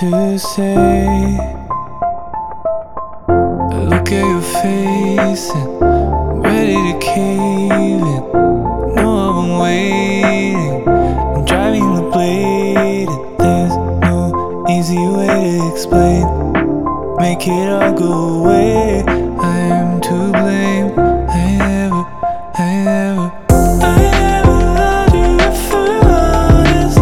to say. I look at your face and I'm ready to cave in. No, I've been waiting. I'm driving the blade, and there's no easy way to explain. Make it all go away. I am to blame. I never loved you if we're honest.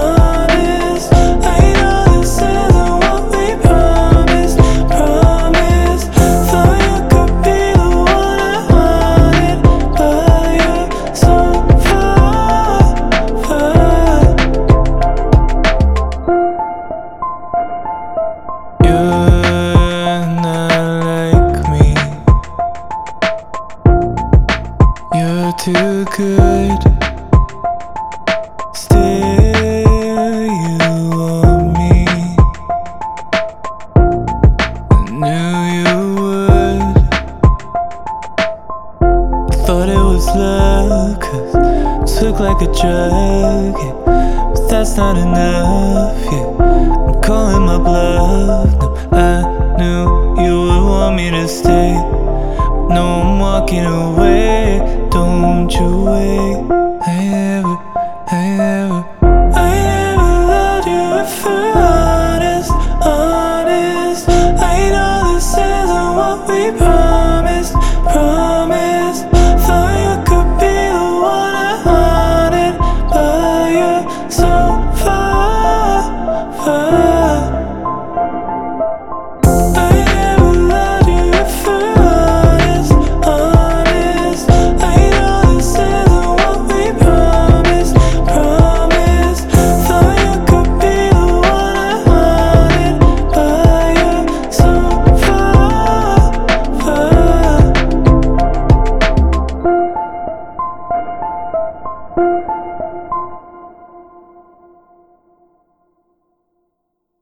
I know this isn't what we promised. Thought you could be the one I wanted, but you're so far. You're not like me. You're too good. Still, you want me. I knew you would. I thought it was love, 'cause it took like a drug, yeah. But that's not enough, yeah. I'm calling my bluff. No, I knew you would want me to stay. No, I'm walking away. Don't